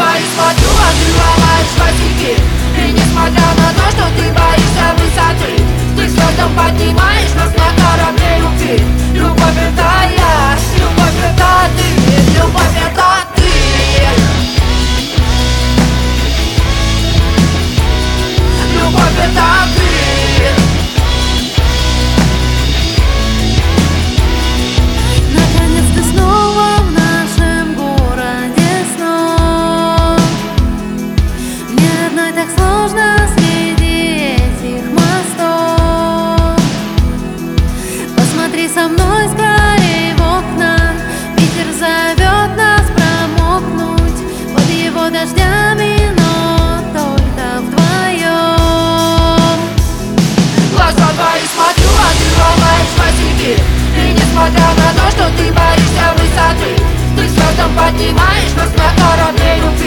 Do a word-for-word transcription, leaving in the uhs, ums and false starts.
твои смотрю, а ты ломаешь косяки. И несмотря на то, что ты боишься высоты, ты звездам поднимаешь нас на корабле любви. Любовь это я, любовь это ты, любовь это ты. Любовь это ты. Наконец ты снова в нашем городе снов. Мне одной так сложно среди этих мостов. Посмотри со мной скорее в окна. Ветер зовет нас промокнуть под его дождями, но только вдвоем. Глаза твои смотрю, а ты ломаешь косяки. И несмотря на то, что ты боишься высоты, ты звездам поднимаешь нас на корабле любви.